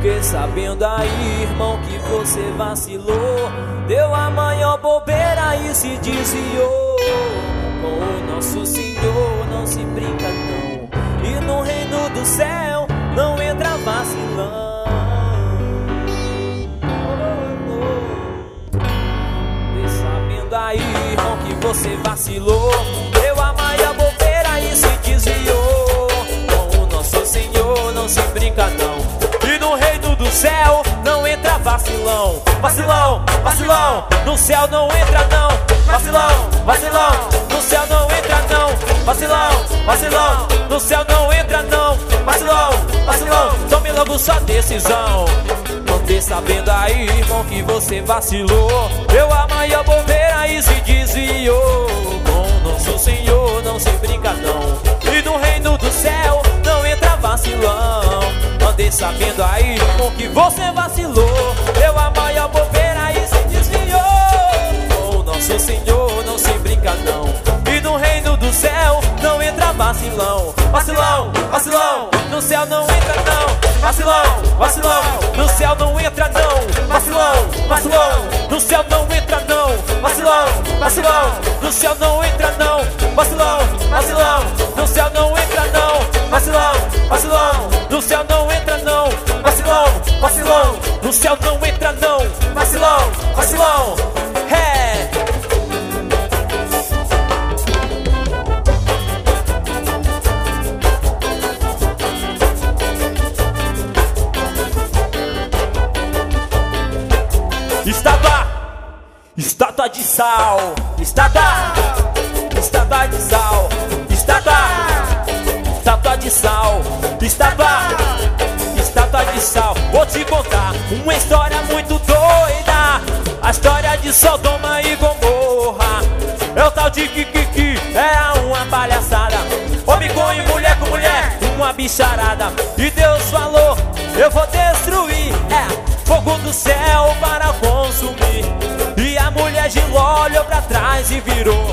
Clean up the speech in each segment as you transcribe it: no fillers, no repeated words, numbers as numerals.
Fiquei sabendo aí, irmão, que você vacilou, deu a maior bobeira e se desviou. Com o nosso Senhor não se brinca não, e no reino do céu não entra vacilão. Fiquei sabendo aí, irmão, que você vacilou, deu a maior bobeira e se desviou. Com o nosso Senhor não se brinca não, e no reino do céu não entra vacilão. Vacilão, vacilão, no céu não entra não. Vacilão, vacilão, no céu não entra não. Vacilão, vacilão, no céu não entra não. Vacilão, vacilão, tome logo sua decisão. Não ter sabendo aí, irmão, que você vacilou, deu a maior bobeira e se desviou. Com nosso Senhor não se brinca não, e no reino do céu não entra vacilão. Andei sabendo aí, irmão, que você vacilou, deu a maior bobeira e se desviou. Com nosso Senhor não se brinca não, e no reino do céu não entra vacilão. Vacilão, vacilão, no céu não entra não. Vacilão, vacilão, no céu não entra não. Vacilão, vacilão, no céu não entra não. Vacilão, vacilão, no céu não entra não. Vacilão, vacilão, no céu não entra não. Vacilão, vacilão, no céu não entra não. Vacilão, vacilão, no céu não entra não. Vacilão, vacilão, é. Estátua de sal, estátua de sal, estátua de sal, estátua de sal. Vou te contar uma história muito doida, a história de Sodoma e Gomorra. É o tal de Kikiki, era uma palhaçada, homem com mulher, uma bicharada. E Deus falou, eu vou destruir, fogo do céu para consumir. E a mulher de Ló olhou pra trás e virou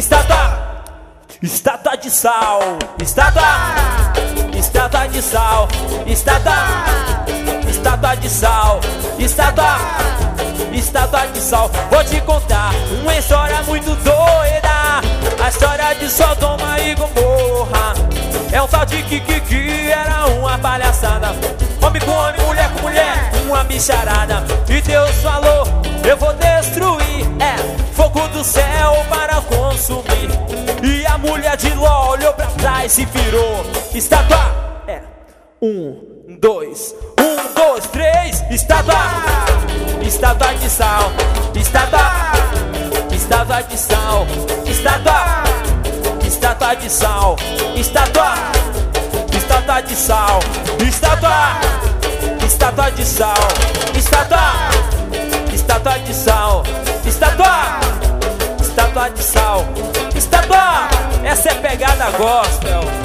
estátua de sal, estátua de sal, estátua de sal, estátua de sal. Vou te contar uma história muito doida, a história de Sodoma e Gomorra. É um tal de Kikiki, era uma palhaçada, homem com homem, mulher com mulher, uma bicharada. E Deus falou, eu vou destruir, fogo do céu para consumir. E a mulher de Ló olhou pra trás e virou estátua. 1, 2, 3, estátua de sal, estátua de sal, estátua de sal, estátua de sal, estátua de sal, estátua de sal, estátua de sal, estátua. Essa é pegada gospel.